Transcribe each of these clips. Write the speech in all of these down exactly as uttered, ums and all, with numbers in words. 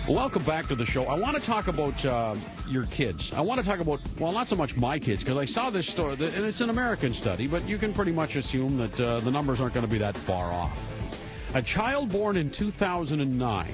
Welcome back to the show. I want to talk about uh, your kids. I want to talk about, well, not so much my kids, because I saw this story, and it's an American study, but you can pretty much assume that uh, the numbers aren't going to be that far off. A child born in two thousand nine,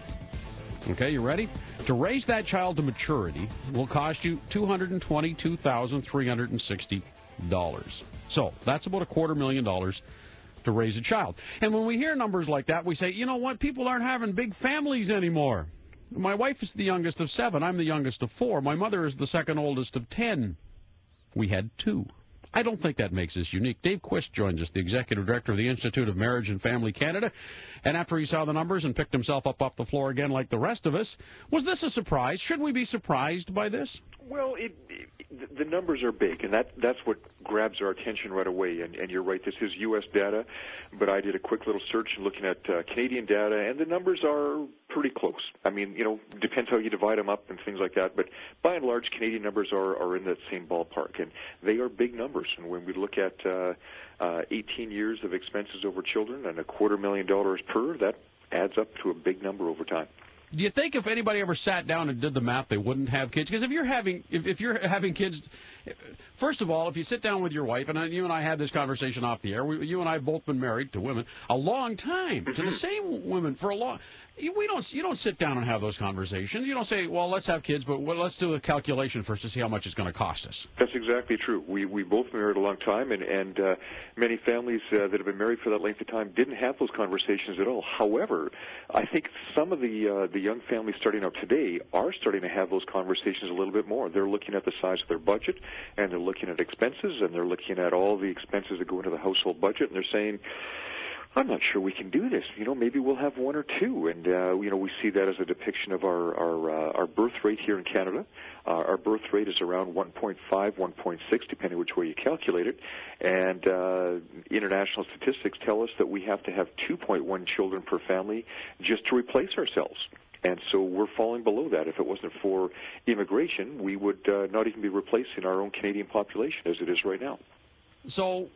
okay, you ready? To raise that child to maturity will cost you two hundred twenty-two thousand three hundred sixty dollars. So that's about a quarter million dollars to raise a child. And when we hear numbers like that, we say, you know what, people aren't having big families anymore. My wife is the youngest of seven. I'm the youngest of four. My mother is the second oldest of ten. We had two. I don't think that makes us unique. Dave Quist joins us, the executive director of the Institute of Marriage and Family Canada. And after he saw the numbers and picked himself up off the floor again like the rest of us, was this a surprise? Should we be surprised by this? Well, it, it, the numbers are big, and that that's what grabs our attention right away. And, and you're right, this is U S data, but I did a quick little search looking at uh, Canadian data, and the numbers are pretty close. I mean, you know, depends how you divide them up and things like that, but by and large, Canadian numbers are, are in that same ballpark, and they are big numbers. And when we look at uh, uh, eighteen years of expenses over children and a quarter million dollars per, that adds up to a big number over time. Do you think if anybody ever sat down and did the math, they wouldn't have kids? Because if you're having if, if you're having kids, first of all, if you sit down with your wife, and you and I had this conversation off the air, we, you and I have both been married to women a long time, to the same women for a long. We don't you don't sit down and have those conversations. You don't say, well, let's have kids, but well, let's do a calculation first to see how much it's going to cost us. That's exactly true. We we both been married a long time, and and uh, many families uh, that have been married for that length of time didn't have those conversations at all. However, I think some of the uh, the young families starting out today are starting to have those conversations a little bit more. They're looking at the size of their budget, and they're looking at expenses, and they're looking at all the expenses that go into the household budget, and they're saying, I'm not sure we can do this. You know, maybe we'll have one or two. And, uh, you know, we see that as a depiction of our our, uh, our birth rate here in Canada. Uh, our birth rate is around one point five, one point six, depending which way you calculate it. And uh, international statistics tell us that we have to have two point one children per family just to replace ourselves. And so we're falling below that. If it wasn't for immigration, we would uh, not even be replacing our own Canadian population as it is right now. So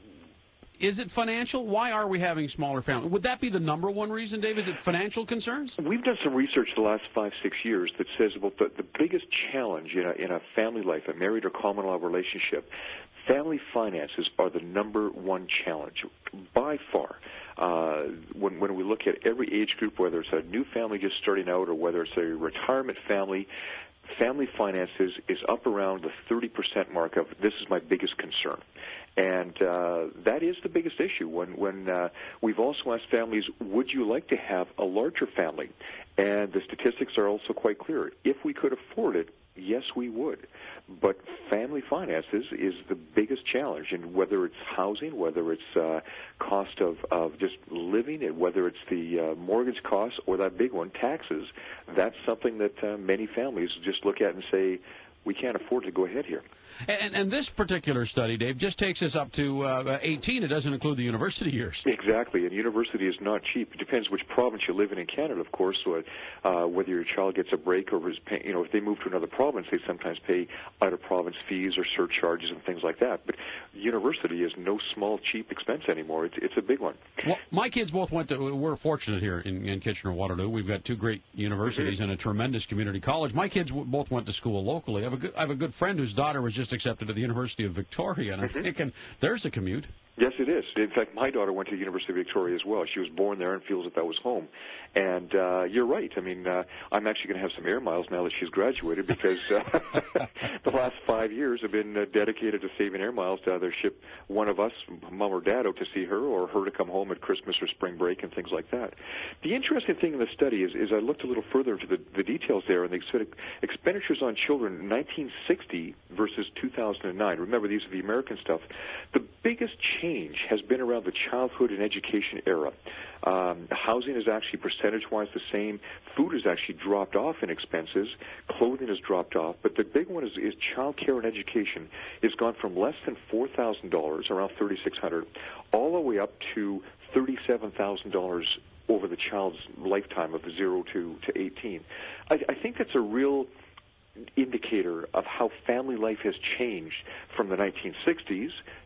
is it financial? Why are we having smaller families? Would that be the number one reason, Dave? Is it financial concerns? We've done some research the last five, six years that says about the, the biggest challenge in a, in a family life, a married or common law relationship, family finances are the number one challenge by far. Uh, when, when we look at every age group, whether it's a new family just starting out or whether it's a retirement family, family finances is up around the thirty percent mark of this is my biggest concern. And uh, that is the biggest issue. When, when uh, we've also asked families, would you like to have a larger family? And the statistics are also quite clear. If we could afford it, yes, we would. But family finances is the biggest challenge, and whether it's housing, whether it's uh, cost of, of just living, and whether it's the uh, mortgage costs or that big one, taxes, that's something that uh, many families just look at and say, we can't afford to go ahead here. And, and this particular study, Dave, just takes us up to uh, eighteen. It doesn't include the university years. Exactly, and university is not cheap. It depends which province you live in in Canada, of course, so, uh, whether your child gets a break or is pay, you know, if they move to another province, they sometimes pay out-of-province fees or surcharges and things like that. But university is no small, cheap expense anymore. It's, it's a big one. Well, my kids both went to, we're fortunate here in, in Kitchener-Waterloo. We've got two great universities mm-hmm. and a tremendous community college. My kids w- both went to school locally. I have a good, I have a good friend whose daughter was just accepted to the University of Victoria, and I'm mm-hmm. thinking, there's a commute. Yes, it is. In fact, my daughter went to the University of Victoria as well. She was born there and feels that that was home. And uh, you're right. I mean, uh, I'm actually going to have some air miles now that she's graduated because uh, the last five years have been uh, dedicated to saving air miles to either ship one of us, mom or dad, out to see her or her to come home at Christmas or spring break and things like that. The interesting thing in the study is, is I looked a little further into the, the details there, and they said expenditures on children in nineteen sixty versus two thousand nine. Remember, these are the American stuff. The biggest change has been around the childhood and education era. Um, housing is actually percentage-wise the same. Food has actually dropped off in expenses. Clothing has dropped off. But the big one is, is child care and education. It's gone from less than four thousand dollars, around three thousand six hundred dollars, all the way up to thirty-seven thousand dollars over the child's lifetime of zero to, to eighteen. I, I think that's a real indicator of how family life has changed from the nineteen sixties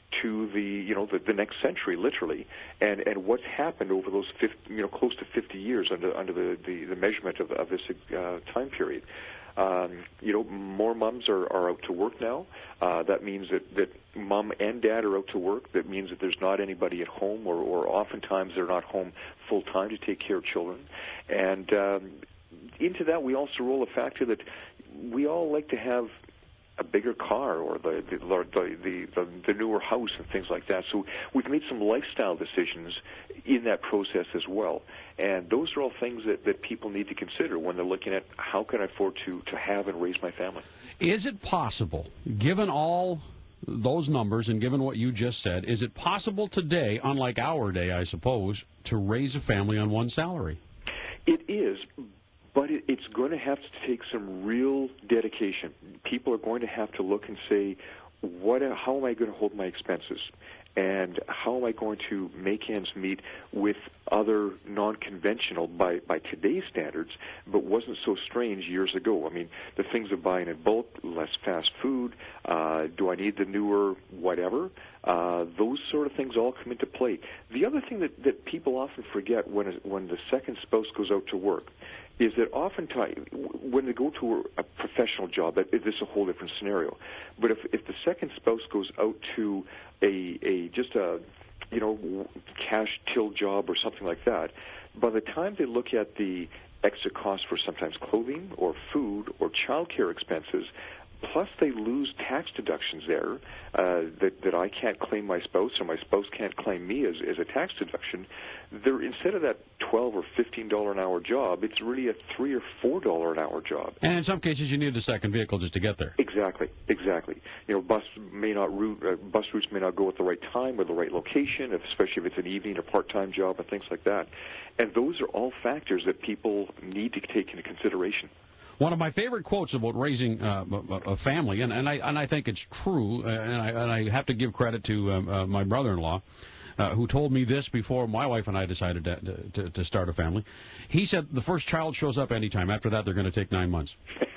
to the you know the, the next century, literally, and and what's happened over those fifty, you know close to fifty years under under the the, the measurement of, of this uh, time period. Um, you know, more moms are, are out to work now. Uh, that means that, that mom and dad are out to work. That means that there's not anybody at home, or, or oftentimes they're not home full time to take care of children. And um, into that, we also roll the factor that we all like to have a bigger car, or the the, the the the newer house and things like that. So we've made some lifestyle decisions in that process as well. And those are all things that, that people need to consider when they're looking at how can I afford to, to have and raise my family. Is it possible, given all those numbers and given what you just said, is it possible today, unlike our day, I suppose, to raise a family on one salary? It is. But it, it's going to have to take some real dedication. People are going to have to look and say, "What? How am I going to hold my expenses? And how am I going to make ends meet with other non-conventional, by, by today's standards, but wasn't so strange years ago?" I mean, the things of buying in bulk, less fast food, uh, do I need the newer whatever? Uh, those sort of things all come into play. The other thing that, that people often forget when, when the second spouse goes out to work is that oftentimes when they go to a professional job, that this is a whole different scenario. But if, if the second spouse goes out to a, a just a you know cash till job or something like that, by the time they look at the extra cost for sometimes clothing or food or childcare expenses, plus they lose tax deductions there uh, that, that I can't claim my spouse or my spouse can't claim me as, as a tax deduction. They're, instead of that twelve or fifteen dollar an hour job, it's really a three or four dollar an hour job. And in some cases, you need a second vehicle just to get there. Exactly, exactly. You know, bus may not route, uh, bus routes may not go at the right time or the right location, especially if it's an evening or part-time job and things like that. And those are all factors that people need to take into consideration. One of my favorite quotes about raising uh, a family, and, and I and I think it's true, uh, and, I, and I have to give credit to um, uh, my brother-in-law, uh, who told me this before my wife and I decided to, to, to start a family. He said the first child shows up anytime. After that, they're going to take nine months.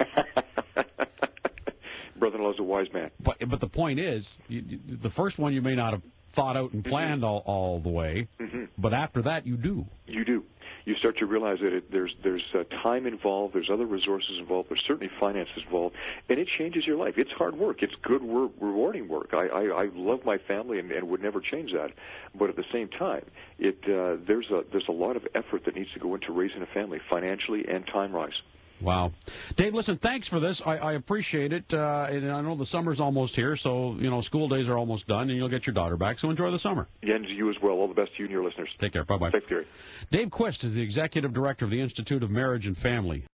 Brother-in-law's a wise man. But but the point is, you, you, the first one you may not have thought out and planned all, all the way, mm-hmm. but after that, you do. You do. You start to realize that it, there's there's uh, time involved, there's other resources involved, there's certainly finances involved, and it changes your life. It's hard work. It's good, work, rewarding work. I, I, I love my family and, and would never change that. But at the same time, it uh, there's a there's a lot of effort that needs to go into raising a family, financially and time-wise. Wow. Dave, listen, thanks for this. I, I appreciate it. Uh, and I know the summer's almost here, so, you know, school days are almost done, and you'll get your daughter back. So enjoy the summer. Yeah, and you as well. All the best to you and your listeners. Take care. Bye-bye. Thanks, Gary. Dave Quist is the executive director of the Institute of Marriage and Family.